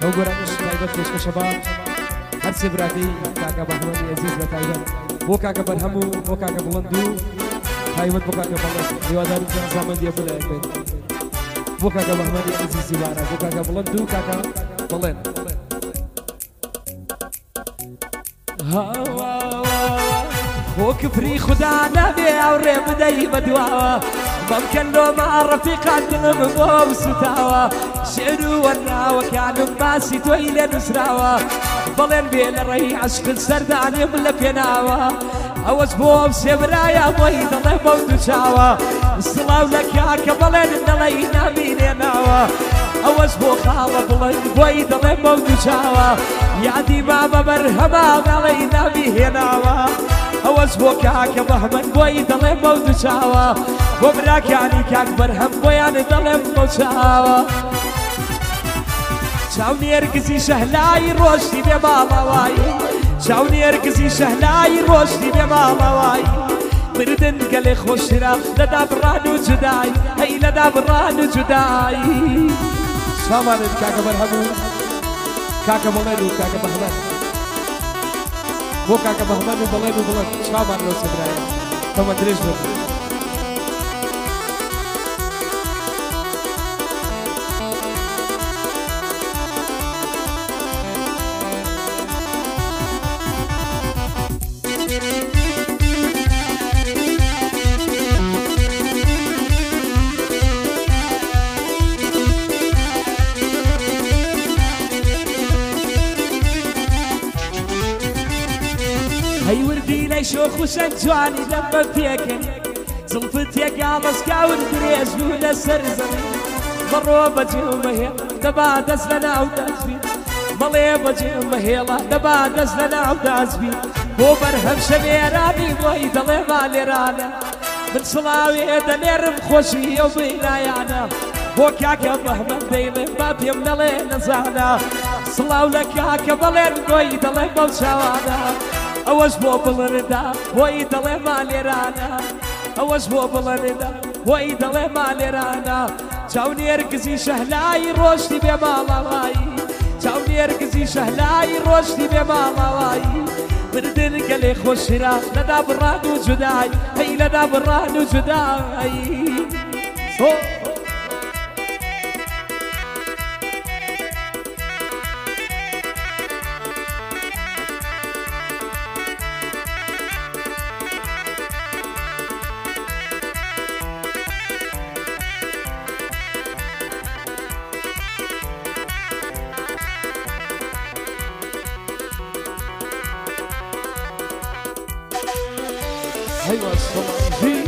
ئەو گۆرانش تایبەت پێشکەشەبا هەرچێ براکەی کاکە بەحمەدی عەزیز بە تایبەت بۆ کاکە بەرهەم و بۆ کاکە بڵند و تایبەت بۆ کاکە بەڵند هیواداری زامەندیە بڵێ بێت بۆ کاکە بەحمەدی عەزیزی وارە بۆ کاکە بڵند و کاکە بڵێن بۆ کفری خوددا نەبێ ئەوڕێ بدەی بەدواوە بەمکەن لۆمە ڕەفیقان دڵم بۆ سوتاوە شێر و وەرناوەکانم باسی تۆی لێ نووسراوە بەڵێن بێ لە ڕێی عەشقت سەردانێم لە پێناوە ئەوەش بۆ سێبرایە بۆی دەڵێ بەو دوو چاوە سڵاو لە کاکە بەڵێن دەڵێی نامینێناوە ئەوەش بۆ خاڵە بڵێن بۆی دەڵێ بەو دوو چاوە یادی بابە بەرهەما دەڵێی نامیهێناوە ئەوەش بۆ کاکە بەحمەد بۆی دەڵێ بەو دوو چاوە بۆ براکانی کاک بەرهەم بۆیان دەڵێم بەو چاوە چاونێرگزی شەهلای ڕۆشتی بێ ماڵەوایی چاونێرگزی شەهلای ڕۆشتی بێ ماڵەوایی مردن گەلێ خۆشترە لەدا بڕان و جودایی هەی لەدا بڕان و جودایی شامانت کاکە بەرهەم و کاکە بەڵێن و کاکە بەحمەد بۆ کاکە بەحمەد و بەڵێن و بڵێن شامان لەو سەبرایە تەمە درێژ بێت هەی وردی لەی شۆخ و شەنگ جوانی لەم بە پێکەن زڵفت یەکاڵەسکا ور درێژ بوو لەسەر زەمین بەڕۆ بەجێمەهێڵ دەبا دەست لە ناو دەزبین بەڵێ بەجێمەهێڵە دەبا دەست لە ناو دەزبین بۆ بەرهەم شەوێرانی بۆی دەڵێ مالێرانە من سڵاوێ دەنێرم خۆشی ئەو بینایانە بۆ کاکە بەحمەد دەیڵێ با پێم نەڵێ نەزانە سڵاو لە کاکە بەڵێن بۆی دەڵێ بەو چاوانە ئەوەش بۆ بڵێندا بۆی دەڵێ مالێرانە ئەوەش بۆ بڵێندا بۆی دەڵێ مالێرانە چاونێرگزی شەهلای ڕۆشتی بێ ماڵەوایی چاونێرگزی شەهلای ڕۆشتی بێ ماڵەوایی مردن گەلێ خۆشترە لەدا بڕان و جودایی هەی لەدا بڕان و جودایی أيوة الصلاة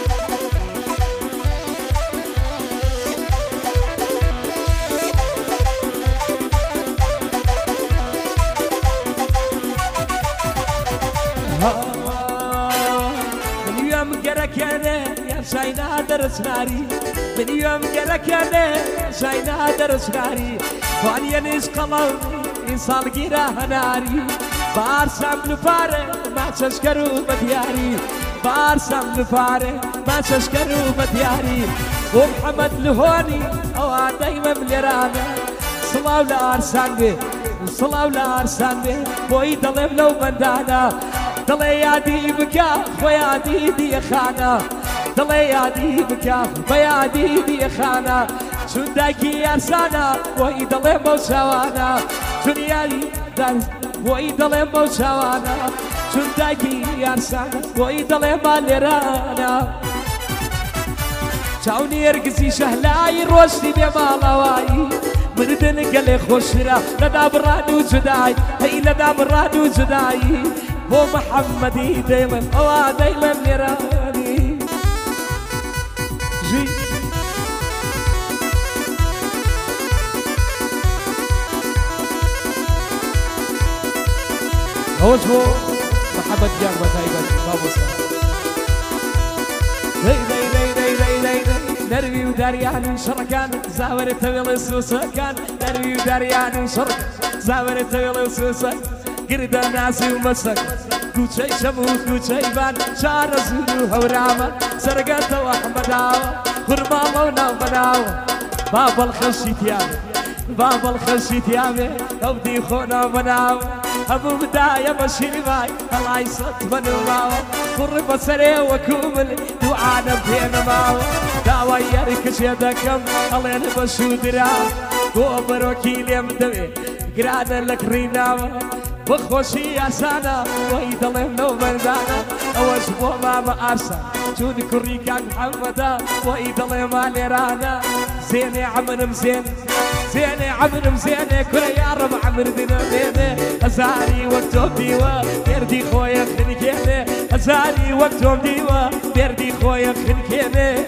من يوم قركنا يا شاينا درس ناري من يوم قركنا يا شاينا درس ناري واني نيش قلبي إنسان قيرها ناري بارسم لفاره ما تشكروا بدياري بارسم لفاره ما تشكروا بدياري ومحمد لهوني أو دايما مليرانا صلاة لأرسان به صلاة لأرسان به بوي دلم لو بندانا دلي يادي بكا ويادي دي خانا دلي يادي بكا ويادي دي خانا شون دايكي أرسانا بوي دلم وشوانا دنيالي دارس بۆی دەڵێم بەو چاوانە چون دایکی یارسانە بۆی دەڵێم مالێرانە چاونێرگزی شەهلای ڕۆشتی بێ ماڵەوایی مردن گەلێ خۆشترە لەدا بڕان و جودایی هەی لەدا بڕان و جودایی بۆ محەممەدی دەیڵێم ئەوە دەیڵێم لێرانی هوش بو محمد جان وتايبا بابوسا دربي وداريان شركان زاور تويل سوسكان دربي وداريان شرك زاور تويل سوسك قرد ناسي ومسك كوتشي شمو كوتشي بان شار زورو هوراما سرقات واحمد عاوة خرما مونا مناوة باب الخشيتيان بابا الخشيت يا بي أودي خونا مناو أبو بداية بشير باي الله يصد منو ماو قرب سري وكومل دعانا بين ماو دعوة يركش يدكم الله ينبشو درا قوبر وكيلي مدوي قرانا لك ريناو بخوشي عسانا ويد الله منو مردانا أوش ماما أرسل جود كوريكا محمدا ويد الله مالي رانا زيني عمر مزين زيني عمر مزيني كل يا رب عمر دينا أزاري وقتهم ديوا بيردي خويا خنكيني أزاري وقتهم ديوا بيردي خويا خنكيني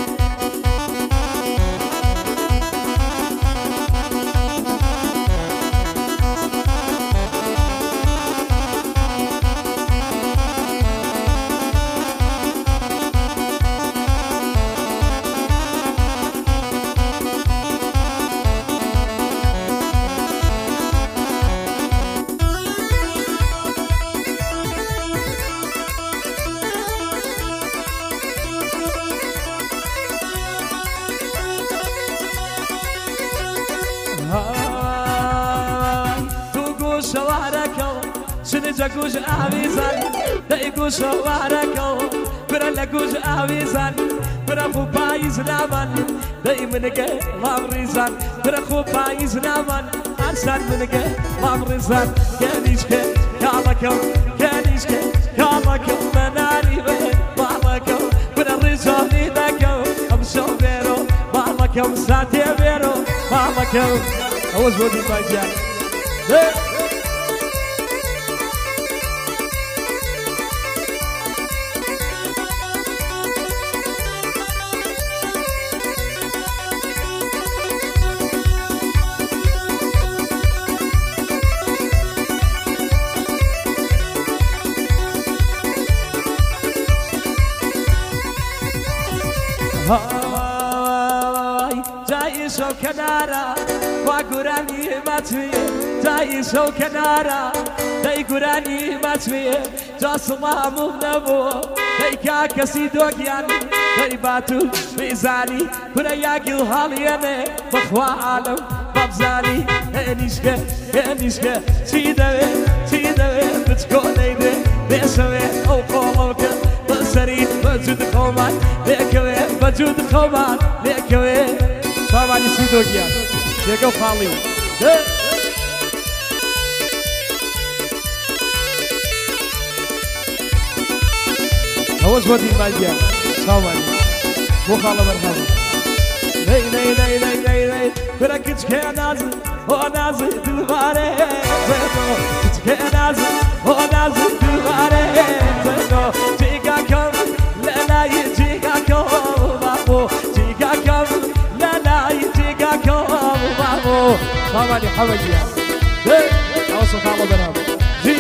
جاكوش آويزان دايكوش واركو برا لكوش آويزان برا خو بايز نامان داي منك لامريزان برا خو بايز نامان أرسان منك لامريزان كانيشك كالكو كانيشك كالكو مناري بالكو برا رجالي داكو أمشو بيرو بالكو ساتي بيرو بالكو أوز بودي بايجان هاي جاي شو كنارا وقراني ما تفيه جاي شو كنارا داي قراني ما تفيه جا سلام ونبو داي كاكسي دوكيان داي باتو ميزاني كنا ياقل هالياني بخوا عالم بابزاني انيشكا انيشكا تيدوي بتكوني دي بيسوي او قولوكا بسرين بجود خومان ليكوي بجود خومان ليكوي صاباني سيدوكيان ليكو خالي هوش ودي المالجان صاباني مو خالة مرحبا لي بركتش كان نازل هو نازل دلباري زينو كان نازل هو نازل دلباري زينو جيكا كم لا يجيكا كم بابو جيكا كم لا يجيكا كم بابو صاباني حبيبي اوصل خالة مرحبا جي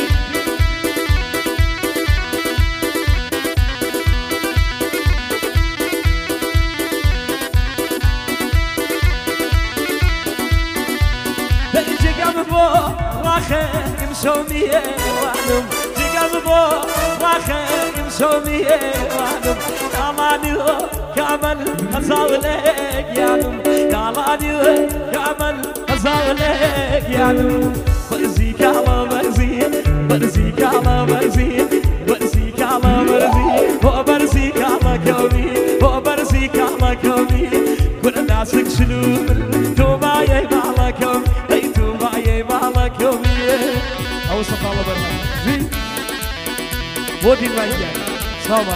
راخي مسومية وعنم جيقام بو راخي مسومية وعنم كاماني كامل خزاوليك يعنم كاماني كامل خزاوليك يعنم برزيك على برزي برزيك على برزي برزيك على برزي وبرزيك على كومي وبرزيك على كومي كل الناس يكشلون توبايا على كومي أوصل على برنامج ودي المجال صابر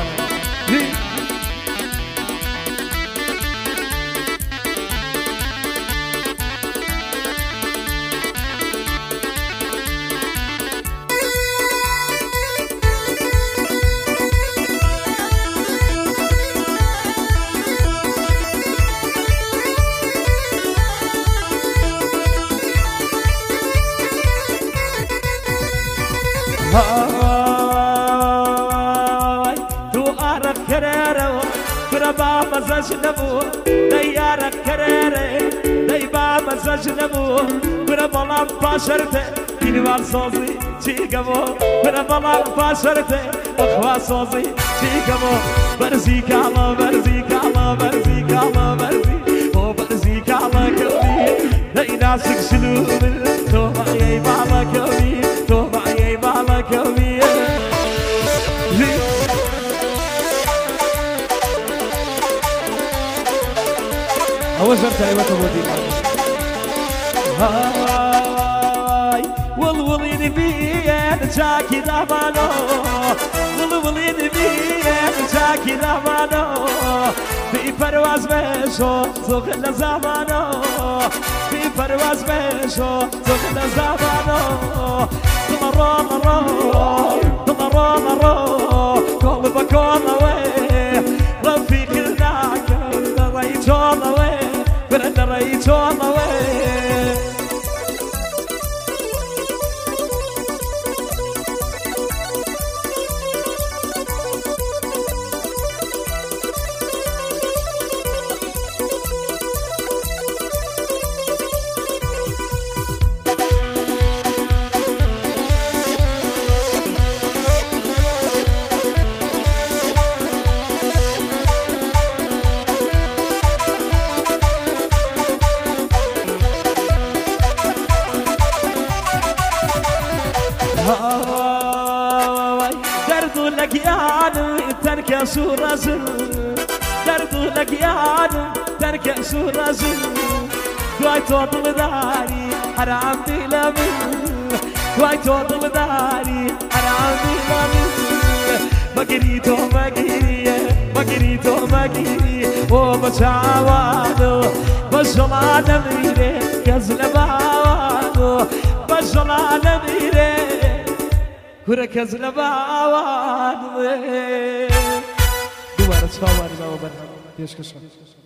مزاجنمو ديارك كريري ديبا مزاجنمو بربلام باشرته كلمات صوزي تيقمو بربلام باشرته أخوة صوزي تيقمو برزيك على برزيك على برزيك على برزيك وبرزيك على كلبي دينا راسك سلوم تو معي بالا كوي تو معي بالا كوي أول زرت أيوة تبودي هاي والولين بيا نجاكي دامانو والولين بيا نجاكي دامانو في پرواز بشو زغل زمانو في پرواز بشو زغل زمانو تمرو مرو تمرو مرو قلبك والله رفيق لك رأيت والله برد رأيت والله درد لك يعني ترك صورة زل درد لك يعني ترك صورة زل دواي توطل داري حرام بلا من دواي توطل داري حرام بلا من مقريتو مقرية مقريتو مقرية وبشعوانو بشلان ميري كزلباوانو بشلان ميري كركز لباوان دوار صوار زاوبن يشكشون